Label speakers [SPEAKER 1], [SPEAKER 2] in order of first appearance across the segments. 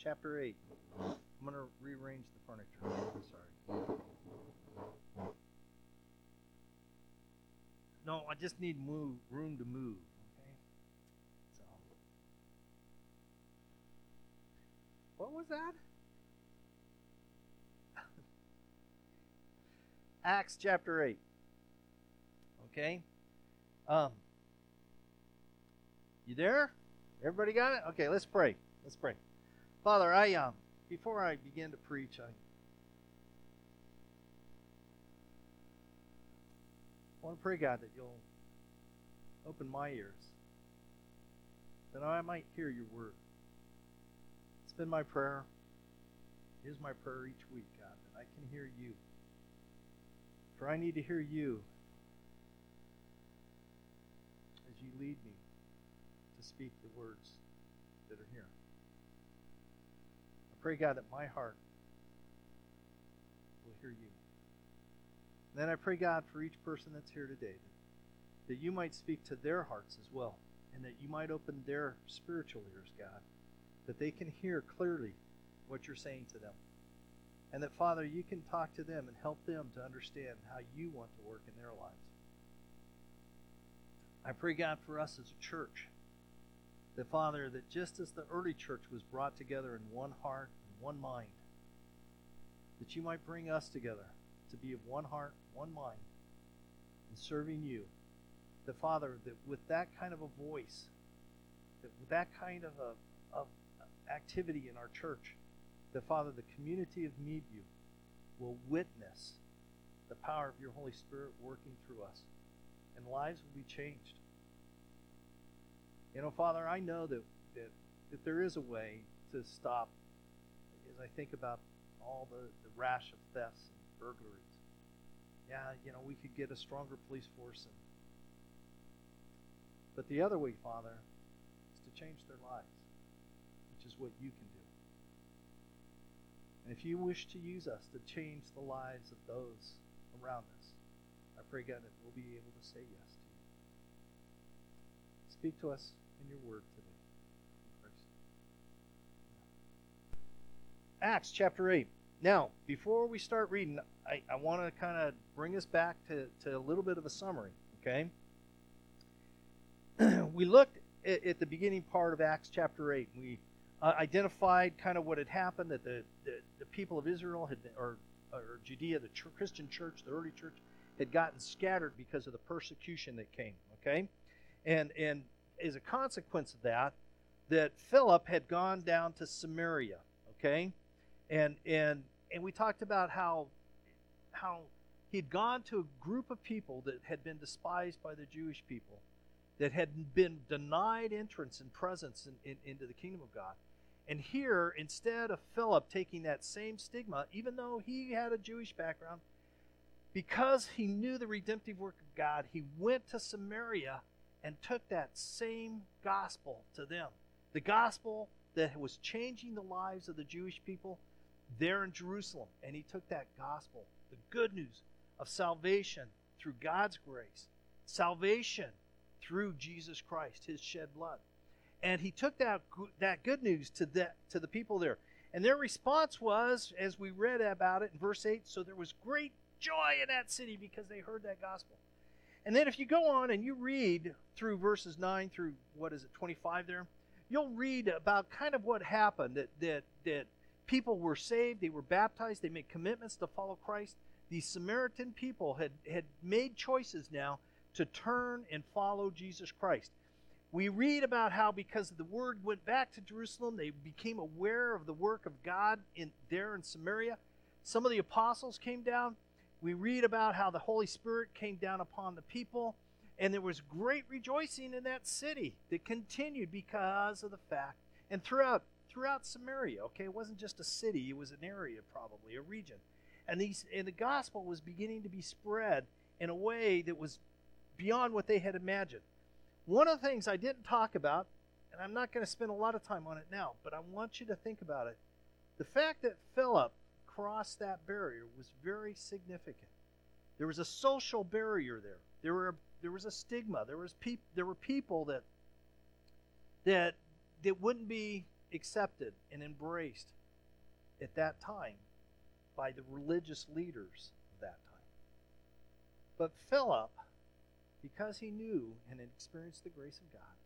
[SPEAKER 1] chapter 8. I'm going to rearrange the furniture. Sorry. No, I just need room to move. Okay. So, what was that? Acts chapter 8. Okay. You there? Everybody got it? Okay, let's pray. Let's pray. Father, before I begin to preach, I want to pray, God, that you'll open my ears, that I might hear your word. It's been my prayer. It is my prayer each week, God, that I can hear you. For I need to hear you as you lead me to speak the words that are here. I pray, God, that my heart will hear you. And then I pray, God, for each person that's here today, that you might speak to their hearts as well, and that you might open their spiritual ears, God, that they can hear clearly what you're saying to them. And that, Father, you can talk to them and help them to understand how you want to work in their lives. I pray, God, for us as a church, that, Father, that just as the early church was brought together in one heart and one mind, that you might bring us together to be of one heart, one mind, in serving you. That, Father, that with that kind of a voice, that with that kind of activity in our church, that, Father, the community of Meadview will witness the power of your Holy Spirit working through us, and lives will be changed. You know, Father, I know that there is a way to stop, as I think about all the rash of thefts and burglaries. Yeah, you know, we could get a stronger police force. But the other way, Father, is to change their lives, which is what you can do. And if you wish to use us to change the lives of those around us, I pray, God, that we'll be able to say yes to you. Speak to us in your word today. In Christ. Acts chapter 8. Now, before we start reading, I want to kind of bring us back to a little bit of a summary, okay? We looked at the beginning part of Acts chapter 8. We identified kind of what had happened, that the people of Israel had, or Judea, the Christian church, the early church, had gotten scattered because of the persecution that came, okay? And as a consequence of that Philip had gone down to Samaria, okay? And we talked about how he'd gone to a group of people that had been despised by the Jewish people, that had been denied entrance and presence into the kingdom of God. And here, instead of Philip taking that same stigma, even though he had a Jewish background, because he knew the redemptive work of God, he went to Samaria and took that same gospel to them. The gospel that was changing the lives of the Jewish people there in Jerusalem. And he took that gospel, the good news of salvation through God's grace, salvation through Jesus Christ, his shed blood. And he took that good news to the people there. And their response was, as we read about it in verse 8, so there was great joy in that city because they heard that gospel. And then if you go on and you read through verses 9 through, 25 there, you'll read about kind of what happened, that people were saved, they were baptized, they made commitments to follow Christ. These Samaritan people had made choices now to turn and follow Jesus Christ. We read about how because the word went back to Jerusalem, they became aware of the work of God there in Samaria. Some of the apostles came down. We read about how the Holy Spirit came down upon the people, and there was great rejoicing in that city that continued because of the fact, and throughout Samaria, okay, it wasn't just a city, it was an area probably, a region. And the gospel was beginning to be spread in a way that was beyond what they had imagined. One of the things I didn't talk about, and I'm not going to spend a lot of time on it now, but I want you to think about it. The fact that Philip crossed that barrier was very significant. There was a social barrier there. There was a stigma. There were people that wouldn't be accepted and embraced at that time by the religious leaders of that time. But Philip, because he knew and had experienced the grace of God,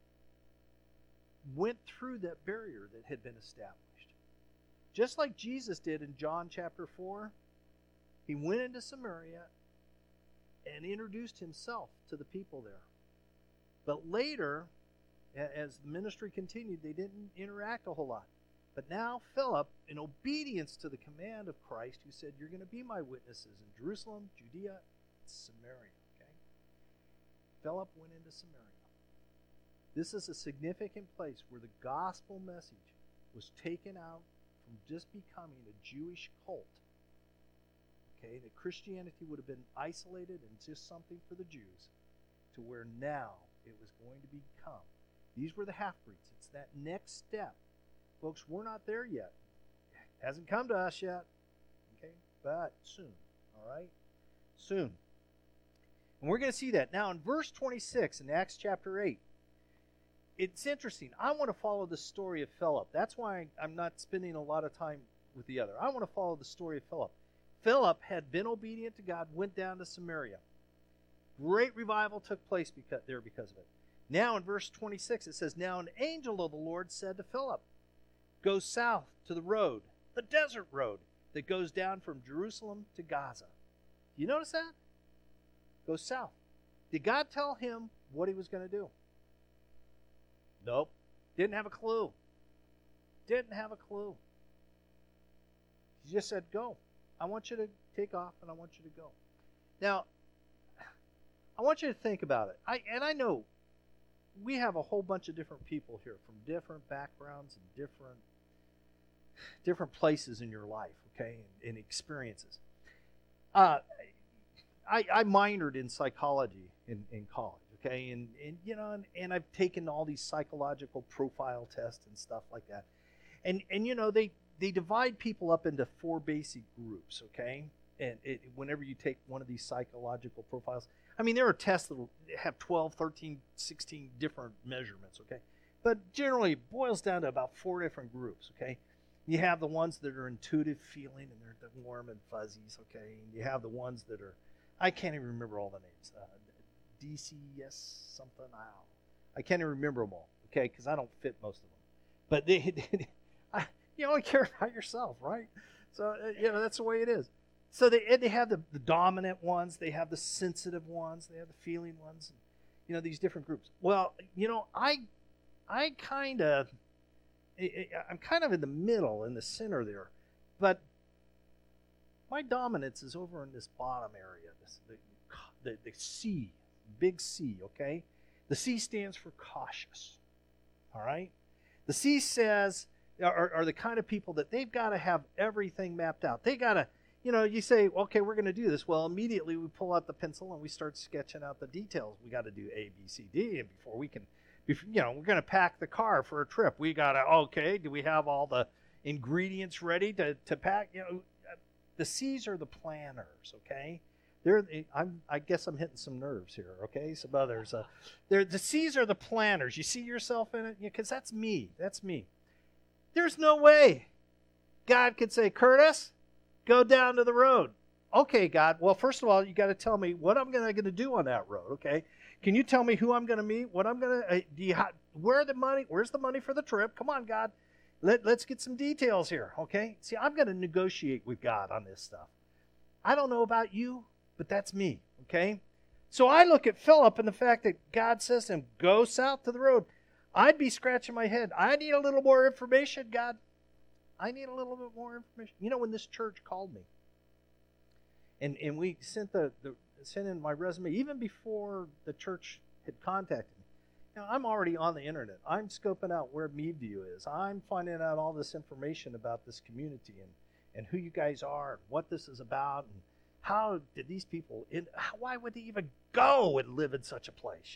[SPEAKER 1] went through that barrier that had been established. Just like Jesus did in John chapter 4, he went into Samaria and introduced himself to the people there. But later, as the ministry continued, they didn't interact a whole lot. But now Philip, in obedience to the command of Christ, who said, "You're going to be my witnesses in Jerusalem, Judea, and Samaria." Okay? Philip went into Samaria. This is a significant place where the gospel message was taken out from just becoming a Jewish cult. Okay, that Christianity would have been isolated and just something for the Jews, to where now it was going to become. These were the half-breeds. It's that next step. Folks, we're not there yet. It hasn't come to us yet. Okay, but soon. All right? Soon. And we're going to see that. Now in verse 26 in Acts chapter 8, it's interesting. I want to follow the story of Philip. That's why I'm not spending a lot of time with the other. I want to follow the story of Philip. Philip had been obedient to God, went down to Samaria. Great revival took place because of it. Now in verse 26 it says, "Now an angel of the Lord said to Philip, 'Go south to the road, the desert road that goes down from Jerusalem to Gaza.'" Do you notice that? Go south. Did God tell him what he was going to do? Nope. Didn't have a clue. Didn't have a clue. He just said, "Go. I want you to take off and I want you to go." Now, I want you to think about it. I know we have a whole bunch of different people here from different backgrounds and different places in your life, okay, and experiences. I minored in psychology in college, okay, and I've taken all these psychological profile tests and stuff like that, and they divide people up into 4 basic groups, okay, and whenever you take one of these psychological profiles, I mean, there are tests that have 12, 13, 16 different measurements, okay, but generally it boils down to about 4 different groups, okay. You have the ones that are intuitive feeling, and they're the warm and fuzzies, okay, and you have the ones that are, I can't even remember all the names, DCS something, I can't even remember them all, okay, because I don't fit most of them, but you only care about yourself, right? So, that's the way it is. So they have the dominant ones, they have the sensitive ones, they have the feeling ones, these different groups. Well, I'm kind of in the middle, in the center there, but my dominance is over in this bottom area, the C, big C, okay? The C stands for cautious, all right? The C says, are the kind of people that they've got to have everything mapped out. They got to, you say, okay, we're going to do this. Well, immediately we pull out the pencil and we start sketching out the details. We got to do A, B, C, D, and before we can, we're going to pack the car for a trip. We got to, okay, do we have all the ingredients ready to pack? The C's are the planners, okay? I guess I'm hitting some nerves here, okay? Some others. The C's are the planners. You see yourself in it? Because that's me. That's me. There's no way God could say, "Curtis, go down to the road." Okay, God. Well, first of all, you got to tell me what I'm going to do on that road, okay? Can you tell me who I'm going to meet? What I'm going to where's the money for the trip? Come on, God. Let's get some details here, okay? See, I'm going to negotiate with God on this stuff. I don't know about you, but that's me, okay? So I look at Philip and the fact that God says to him, "Go south to the road." I'd be scratching my head. I need a little more information, God. I need a little bit more information. When this church called me, and we sent in my resume, even before the church had contacted me. Now, I'm already on the internet. I'm scoping out where Meadview is. I'm finding out all this information about this community and who you guys are and what this is about and how did these people, why would they even go and live in such a place,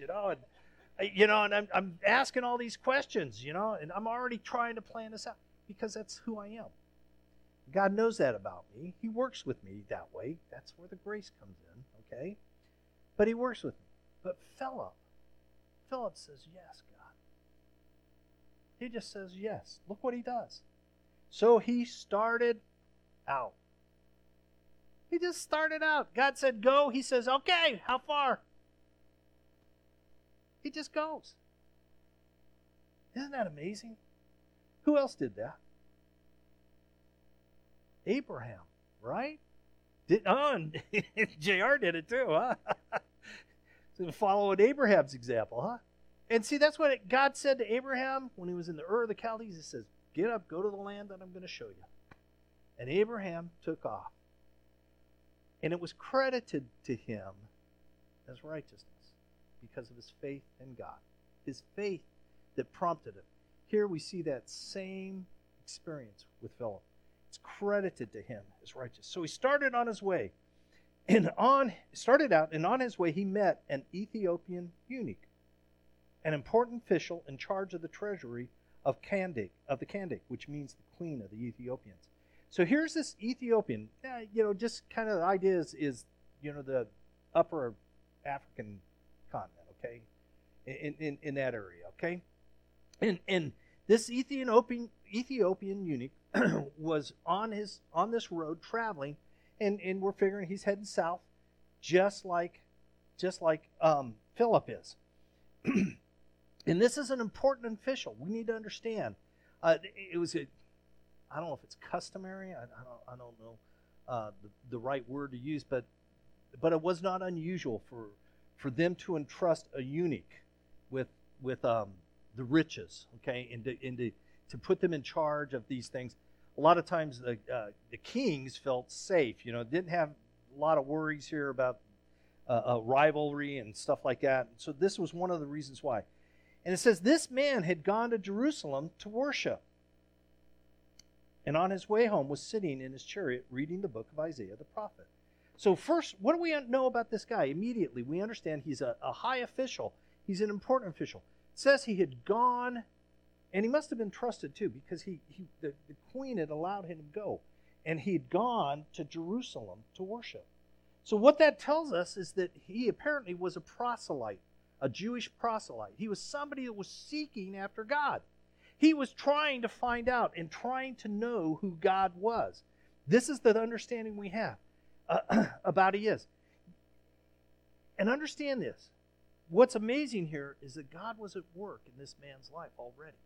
[SPEAKER 1] and I'm asking all these questions, and I'm already trying to plan this out because that's who I am. God knows that about me. He works with me that way. That's where the grace comes in, okay? But he works with me. But Philip says, "Yes, God. He just says yes. Look what he does. So he started out. He just started out. God said, go. He says, okay, how far? He just goes. Isn't that amazing? Who else did that? Abraham, right? And JR did it too, huh? So following Abraham's example, huh? And see, that's what God said to Abraham when he was in the Ur of the Chaldees. He says, get up, go to the land that I'm going to show you. And Abraham took off. And it was credited to him as righteousness because of his faith in God. His faith that prompted him. Here we see that same experience with Philip. It's credited to him as righteous. So he started on his way. And on his way he met an Ethiopian eunuch, an important official in charge of the treasury of the Kandake, which means the queen of the Ethiopians. So here's this Ethiopian, just kind of the idea is the upper African continent, okay, in that area, okay, and this Ethiopian eunuch was on this road traveling, and we're figuring he's heading south, just like Philip is. And this is an important official. We need to understand. It was I don't know if it's customary. I don't know the right word to use, but it was not unusual for them to entrust a eunuch with the riches, okay, and to put them in charge of these things. A lot of times the kings felt safe, didn't have a lot of worries here about rivalry and stuff like that. So this was one of the reasons why. And it says, this man had gone to Jerusalem to worship, and on his way home was sitting in his chariot reading the book of Isaiah the prophet. So first, what do we know about this guy? Immediately, we understand he's a high official. He's an important official. It says he had gone, and he must have been trusted too, because the queen had allowed him to go. And he'd gone to Jerusalem to worship. So what that tells us is that he apparently was a proselyte, a Jewish proselyte. He was somebody that was seeking after God. He was trying to find out and trying to know who God was. This is the understanding we have about he is. And understand this. What's amazing here is that God was at work in this man's life already.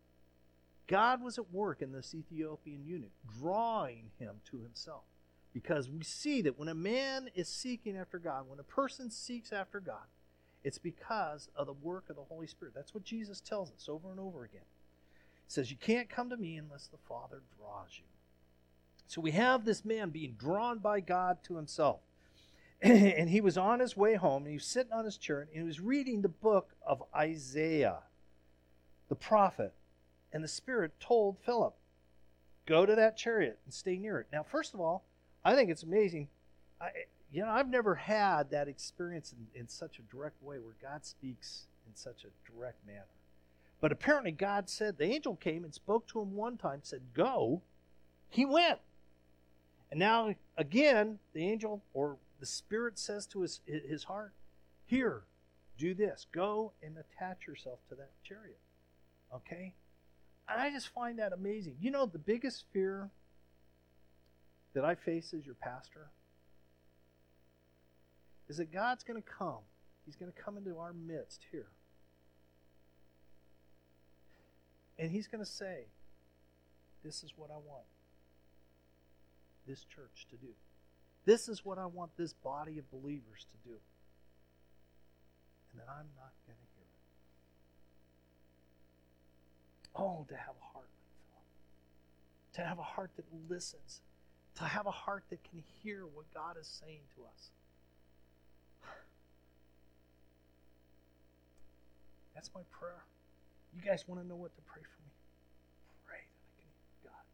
[SPEAKER 1] God was at work in this Ethiopian eunuch, drawing him to himself. Because we see that when a man is seeking after God, when a person seeks after God, it's because of the work of the Holy Spirit. That's what Jesus tells us over and over again. He says, you can't come to me unless the Father draws you. So we have this man being drawn by God to himself. And he was on his way home, and he was sitting on his chariot, and he was reading the book of Isaiah, the prophet. And the Spirit told Philip, go to that chariot and stay near it. Now, first of all, I think it's amazing. I've never had that experience in such a direct way where God speaks in such a direct manner. But apparently God said, the angel came and spoke to him one time, said, go. He went. And now, again, the angel or the Spirit says to his heart, here, do this. Go and attach yourself to that chariot. Okay? And I just find that amazing. The biggest fear that I face as your pastor is that God's going to come. He's going to come into our midst here. And he's going to say, this is what I want this church to do. This is what I want this body of believers to do. And then I'm not going to hear it. Oh, to have a heart like Philip. To have a heart that listens. To have a heart that can hear what God is saying to us. That's my prayer. You guys want to know what to pray for me? Pray that I can hear God.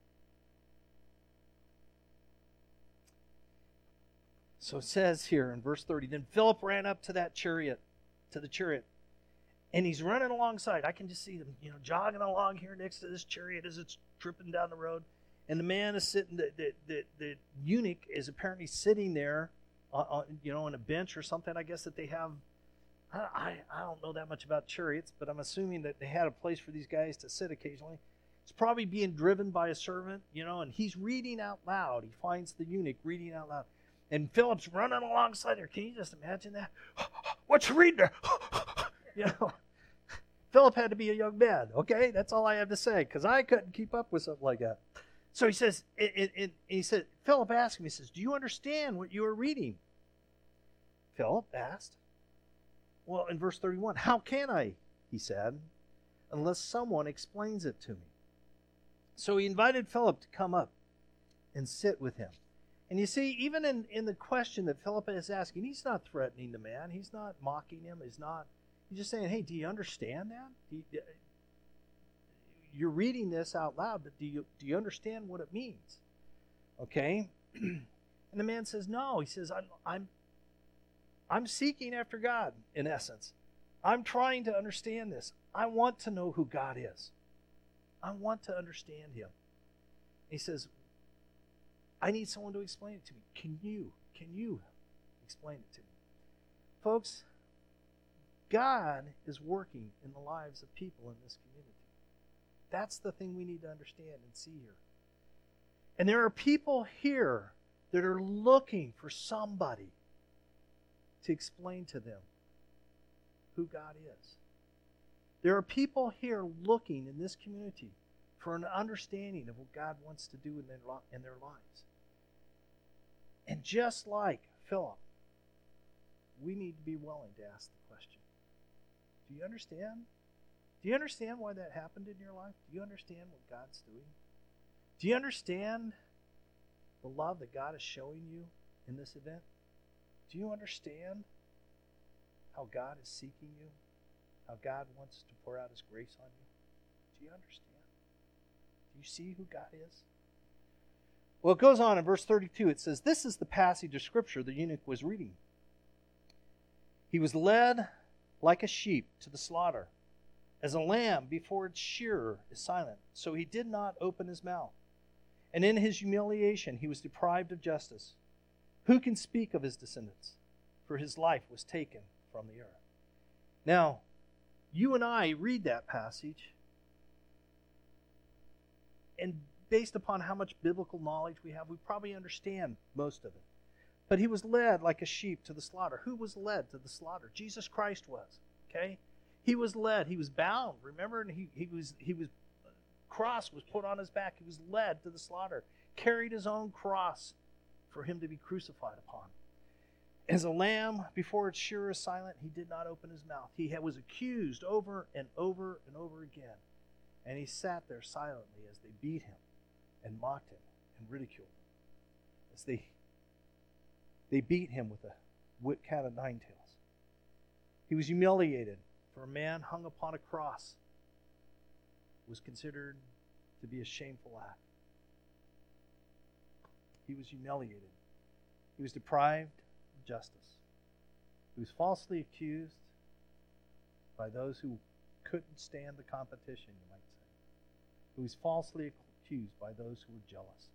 [SPEAKER 1] So it says here in verse 30, then Philip ran up to the chariot, and he's running alongside. I can just see them, jogging along here next to this chariot as it's tripping down the road. And the man is sitting, the eunuch is apparently sitting there, on a bench or something, I guess, that they have I don't know that much about chariots, but I'm assuming that they had a place for these guys to sit occasionally. It's probably being driven by a servant, and he's reading out loud. He finds the eunuch reading out loud. And Philip's running alongside there. Can you just imagine that? What you reading there? Philip had to be a young man, okay? That's all I have to say, because I couldn't keep up with something like that. So he says, Philip asked him, he says, do you understand what you are reading? Philip asked. Well, in verse 31, how can I, he said, unless someone explains it to me? So he invited Philip to come up and sit with him. And you see, even in the question that Philip is asking, he's not threatening the man. He's not mocking him. He's just saying, hey, do you understand that? You're reading this out loud, but do you understand what it means? Okay? And the man says, no. He says, I'm seeking after God, in essence. I'm trying to understand this. I want to know who God is. I want to understand him. He says, I need someone to explain it to me. Can you explain it to me? Folks, God is working in the lives of people in this community. That's the thing we need to understand and see here. And there are people here that are looking for somebody to explain to them who God is. There are people here looking in this community for an understanding of what God wants to do in their lives. And just like Philip, we need to be willing to ask the question, do you understand? Do you understand why that happened in your life? Do you understand what God's doing? Do you understand the love that God is showing you in this event? Do you understand how God is seeking you? How God wants to pour out his grace on you? Do you understand? Do you see who God is? Well, it goes on in verse 32. It says, this is the passage of Scripture the eunuch was reading. He was led like a sheep to the slaughter, as a lamb before its shearer is silent. So he did not open his mouth. And in his humiliation he was deprived of justice. Who can speak of his descendants? For his life was taken from the earth. Now, you and I read that passage, and based upon how much biblical knowledge we have, we probably understand most of it. But he was led like a sheep to the slaughter. Who was led to the slaughter? Jesus Christ was. Okay? He was led. He was bound. Remember? And he was cross was put on his back. He was led to the slaughter. Carried his own cross for him to be crucified upon. As a lamb before its shearer is silent, he did not open his mouth. He was accused over and over and over again. And he sat there silently as they beat him and mocked him and ridiculed him. As they beat him with a whip cat of nine tails. He was humiliated, for a man hung upon a cross was considered to be a shameful act. He was humiliated. He was deprived of justice. He was falsely accused by those who couldn't stand the competition, you might say. He was falsely accused by those who were jealous.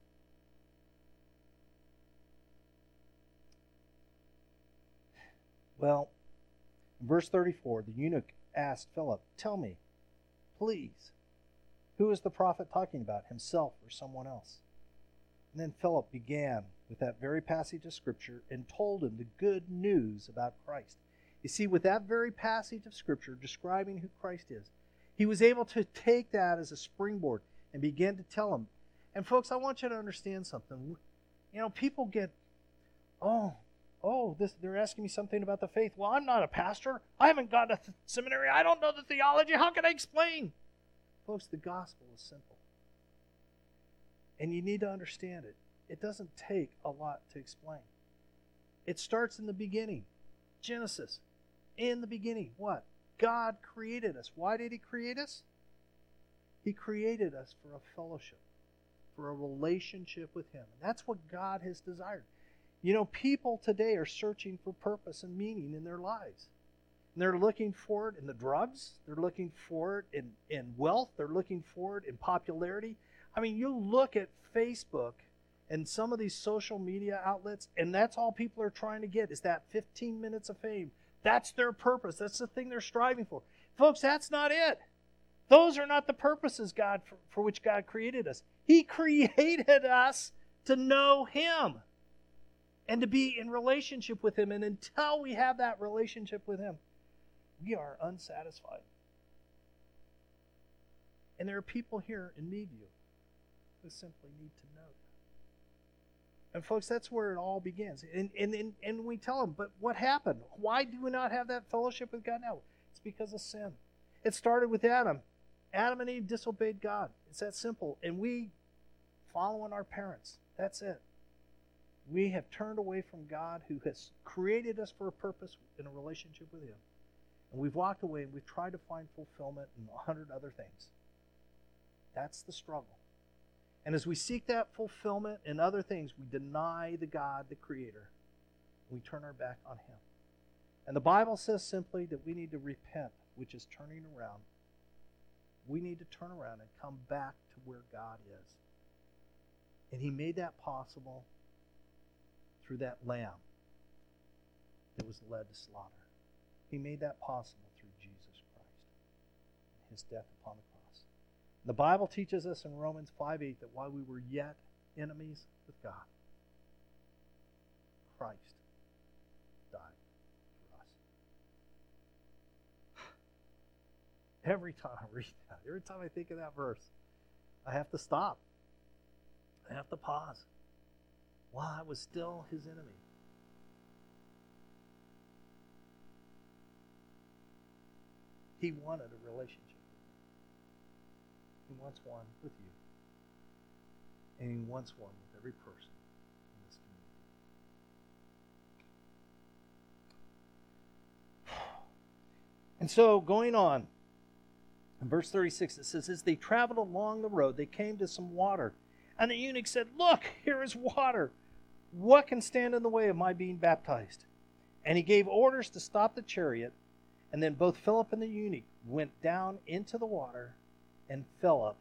[SPEAKER 1] Well, in verse 34, the eunuch asked Philip, tell me, please, who is the prophet talking about, himself or someone else? And then Philip began with that very passage of Scripture and told him the good news about Christ. You see, with that very passage of Scripture describing who Christ is, he was able to take that as a springboard and begin to tell him. And folks, I want you to understand something. People get, they're asking me something about the faith. Well, I'm not a pastor. I haven't gone to seminary. I don't know the theology. How can I explain? Folks, the gospel is simple. And you need to understand it. It doesn't take a lot to explain. It starts in the beginning. Genesis. In the beginning, what? God created us. Why did he create us? He created us for a fellowship, for a relationship with him. And that's what God has desired. People today are searching for purpose and meaning in their lives. And they're looking for it in the drugs. They're looking for it in wealth. They're looking for it in popularity. I mean, you look at Facebook and some of these social media outlets, and that's all people are trying to get is that 15 minutes of fame, That's their purpose. That's the thing they're striving for. Folks, that's not it. Those are not the purposes for which God created us. He created us to know Him and to be in relationship with Him. And until we have that relationship with Him, we are unsatisfied. And there are people here in Meadview who simply need to know. And folks, that's where it all begins. And we tell them, but what happened? Why do we not have that fellowship with God now? It's because of sin. It started with Adam. Adam and Eve disobeyed God. It's that simple. And we following our parents. That's it. We have turned away from God, who has created us for a purpose in a relationship with Him. And we've walked away and we've tried to find fulfillment in 100 other things. That's the struggle. And as we seek that fulfillment in other things, we deny the God, the Creator. We turn our back on Him. And the Bible says simply that we need to repent, which is turning around. We need to turn around and come back to where God is. And He made that possible through that lamb that was led to slaughter. He made that possible through Jesus Christ and His death upon the cross. The Bible teaches us in Romans 5:8 that while we were yet enemies with God, Christ died for us. Every time I read that, every time I think of that verse, I have to stop. I have to pause. While I was still His enemy. He wanted a relationship with me. He wants one with you. And He wants one with every person in this community. And so, going on, in verse 36, it says, as they traveled along the road, they came to some water. And the eunuch said, look, here is water. What can stand in the way of my being baptized? And he gave orders to stop the chariot. And then both Philip and the eunuch went down into the water, and Philip,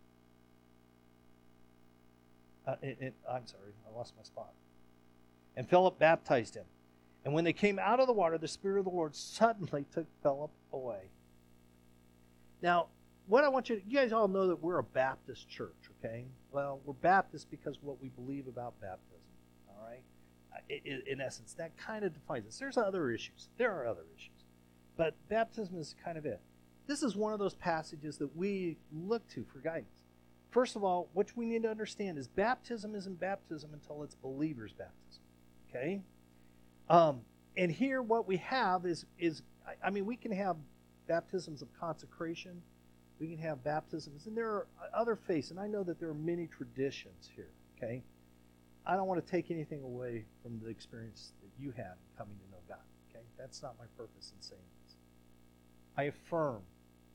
[SPEAKER 1] I'm sorry, I lost my spot. And Philip baptized him. And when they came out of the water, the Spirit of the Lord suddenly took Philip away. Now, what I want you guys all know that we're a Baptist church, okay? Well, we're Baptist because of what we believe about baptism, all right? In essence, that kind of defines us. There's other issues. There are other issues. But baptism is kind of it. This is one of those passages that we look to for guidance. First of all, what we need to understand is baptism isn't baptism until it's believers' baptism, okay? And here what we have is we can have baptisms of consecration. We can have baptisms, and there are other faiths, and I know that there are many traditions here, okay? I don't want to take anything away from the experience that you had in coming to know God, okay? That's not my purpose in saying this. I affirm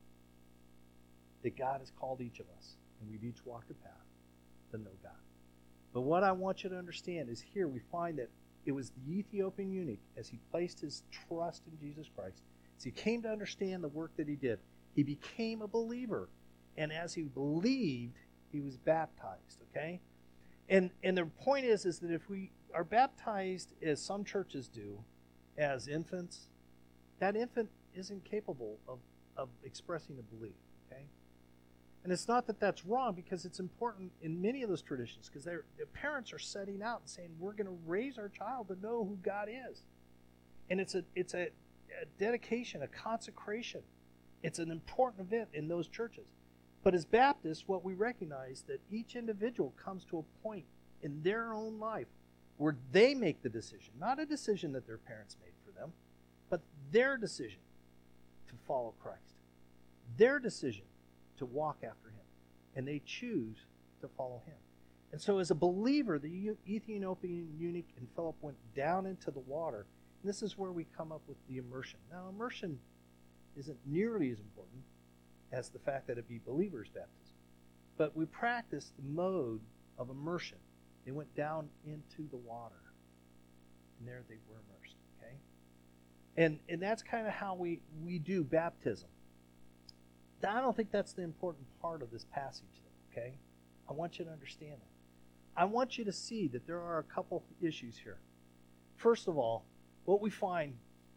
[SPEAKER 1] that God has called each of us, and we've each walked a path to know God. But what I want you to understand is here we find that it was the Ethiopian eunuch, as he placed his trust in Jesus Christ, as he came to understand the work that he did, he became a believer. And as he believed, he was baptized, okay? And the point is that if we are baptized, as some churches do, as infants, that infant isn't capable of expressing a belief, okay? And it's not that that's wrong, because it's important in many of those traditions, because their parents are setting out and saying, we're going to raise our child to know who God is. And it's a dedication, a consecration. It's an important event in those churches. But as Baptists, what we recognize that each individual comes to a point in their own life where they make the decision, not a decision that their parents made for them, but their decision to follow Christ, their decision to walk after Him, and they choose to follow Him. And so as a believer, the Ethiopian eunuch and Philip went down into the water, and this is where we come up with the immersion. Now, immersion isn't nearly as important as the fact that it be believers' baptism, but we practice the mode of immersion. They went down into the water, and there they were immersed, okay? And that's kind of how we do baptism. I don't think that's the important part of this passage, though, okay? I want you to understand that. I want you to see that there are a couple issues here. First of all, what we find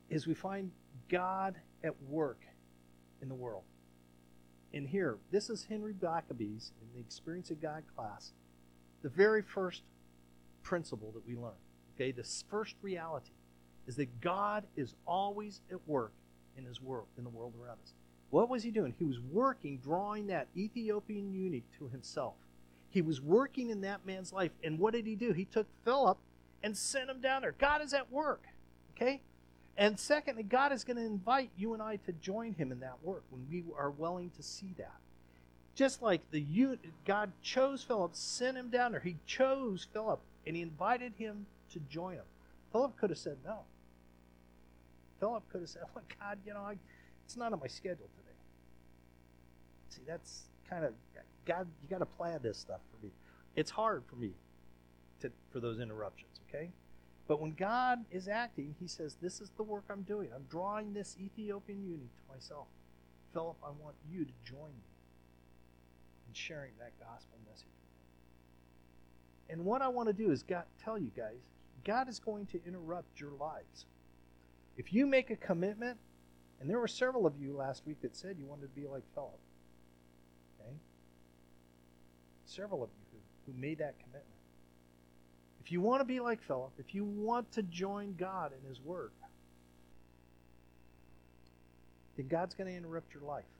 [SPEAKER 1] is we find God at work in the world. And here, this is Henry Blackaby's in the Experience of God class, the very first principle that we learn. Okay, this first reality is that God is always at work in his world, in the world around us. What was he doing? He was working, drawing that Ethiopian eunuch to himself. He was working in that man's life. And what did he do? He took Philip and sent him down there. God is at work. Okay? And secondly, God is going to invite you and I to join him in that work when we are willing to see that. Just like God chose Philip, sent him down there. He chose Philip, and he invited him to join him. Philip could have said no. Philip could have said, well, God, it's not on my schedule today. See, that's kind of, God, you got to plan this stuff for me. It's hard for me for those interruptions, okay? But when God is acting, he says, this is the work I'm doing. I'm drawing this Ethiopian eunuch to myself. Philip, I want you to join me in sharing that gospel message with him. And what I want to do is tell you guys, God is going to interrupt your lives. If you make a commitment, and there were several of you last week that said you wanted to be like Philip. Okay? Several of you who made that commitment. If you want to be like Philip, if you want to join God in his word, then God's going to interrupt your life.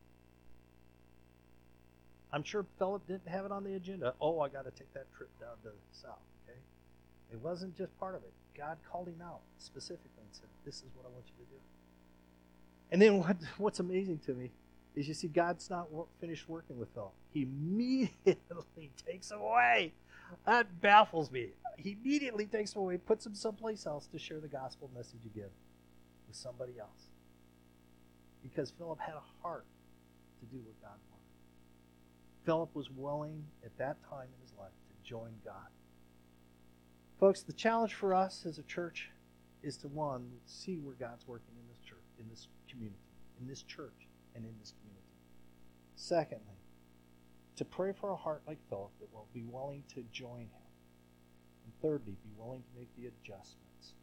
[SPEAKER 1] I'm sure Philip didn't have it on the agenda. Oh, I got to take that trip down to the south. Okay? It wasn't just part of it. God called him out specifically and said, this is what I want you to do. And then what's amazing to me is you see God's not finished working with Philip. He immediately takes him away. That baffles me. He immediately takes him away, puts him someplace else to share the gospel message again with somebody else. Because Philip had a heart to do what God wanted. Philip was willing at that time in his life to join God. Folks, the challenge for us as a church is to, one, see where God's working in this church, in this community, in this church, and in this community. Secondly, to pray for a heart like Philip that will be willing to join him. And thirdly, be willing to make the adjustments.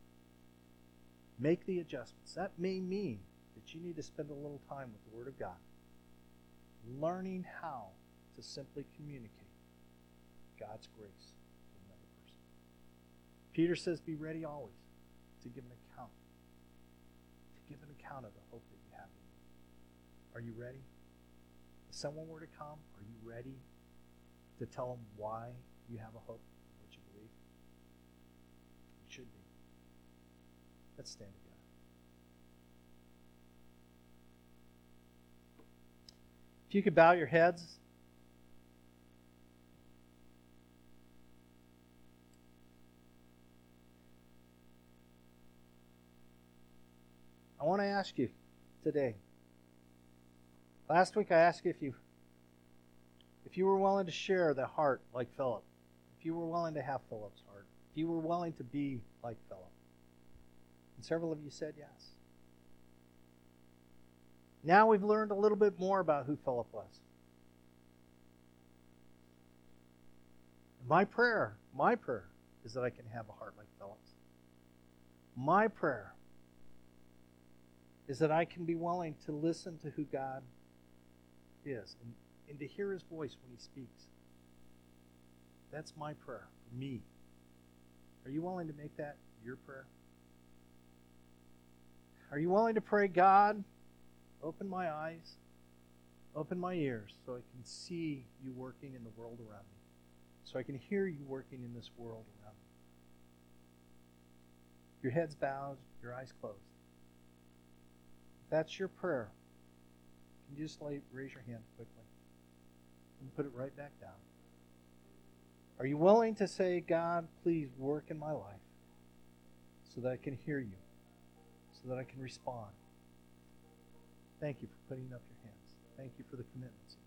[SPEAKER 1] Make the adjustments. That may mean that you need to spend a little time with the Word of God, learning how to simply communicate God's grace to another person. Peter says, be ready always to give an account. To give an account of the hope that you have in you. Are you ready? If someone were to come, are you ready to tell them why you have a hope in what you believe? You should be. Let's stand together. If you could bow your heads. I want to ask you today. Last week I asked you if you were willing to share the heart like Philip, if you were willing to have Philip's heart, if you were willing to be like Philip. And several of you said yes. Now we've learned a little bit more about who Philip was. My prayer is that I can have a heart like Philip's. My prayer is that I can be willing to listen to who God is and to hear his voice when he speaks. That's my prayer for me. Are you willing to make that your prayer? Are you willing to pray, God, open my eyes, open my ears so I can see you working in the world around me, so I can hear you working in this world around me? Your head's bowed, your eyes closed. If that's your prayer, can you just raise your hand quickly and put it right back down? Are you willing to say, God, please work in my life so that I can hear you, so that I can respond? Thank you for putting up your hands. Thank you for the commitments.